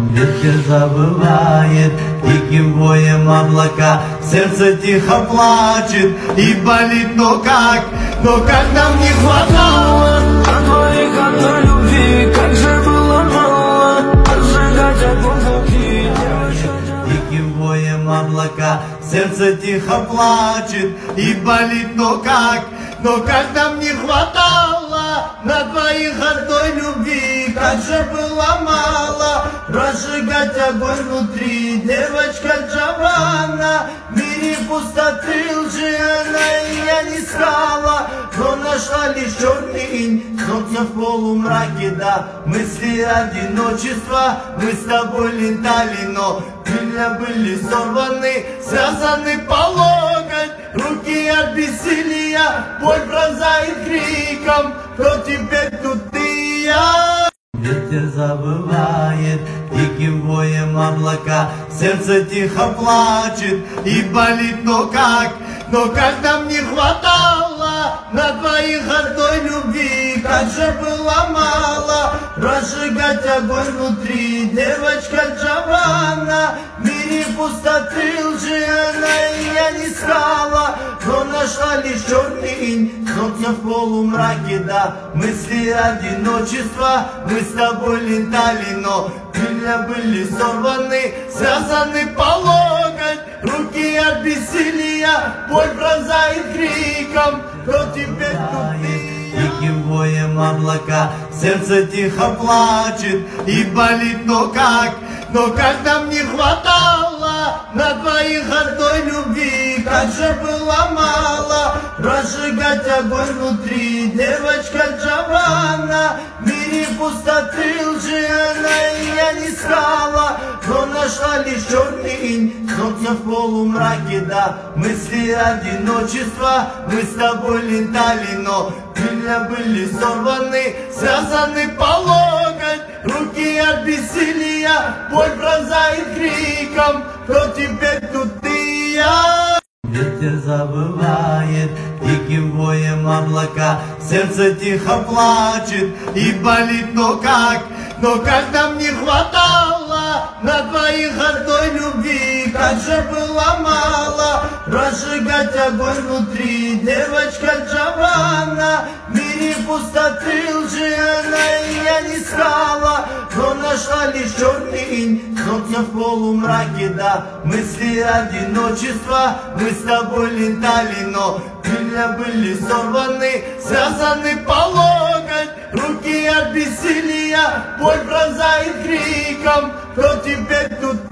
Ветер завывает диким воем облака, сердце тихо плачет и болит, но как нам не хватало твоих одной любви, как же было мало сжигать огонь внутри. Диким воем облака, сердце тихо плачет и болит, но как нам не хватало на двоих одной любви, как же было мало разжигать огонь внутри. Девочка Джованна, в мире пустоты лжи она я не искала, но нашла лишь черный инь, солнце в полумраке, да, мысли одиночества мы с тобой летали, но крылья были сорваны, связаны по локоть, руки от бессилия, боль пронзает криком, кто теперь тут ты и я? Ветер завывает диким воем облака, сердце тихо плачет и болит, но как нам не хватало на двоих одной любви, как же было мало разжигать огонь внутри. Девочка Джованна, в мире пустоты лжи она я не искала, но нашла лишь черный инь, солнце в полумраке, да, мысли одиночества мы с тобой летали, но крылья были сорваны, связаны по локоть, руки от бессилия, боль пронзает криком, кто теперь тут ты? Диким воем облака, сердце тихо плачет и болит, но как нам не хватало на двоих одной любви, как же было мало разжигать огонь внутри. Девочка Джованна, в мире пустоты лжи она я не искала, но нашла лишь черный инь, солнце в полумраке, да, мысли одиночества мы с тобой летали, но крылья были сорваны, связаны по локоть, руки от бессилия, боль пронзает криком, кто теперь тут ты и я? Ветер завывает диким воем облака, сердце тихо плачет и болит, но как нам не хватало на двоих одной любви, как же было мало разжигать огонь внутри. Девочка Джованна, в мире пустоты лжи она я не искала, но нашла лишь черный инь, солнце в полумраке, да, мысли одиночества мы с тобой летали, но крылья были сорваны, связаны по локоть, руки от бессилия, боль пронзает криком, кто теперь тут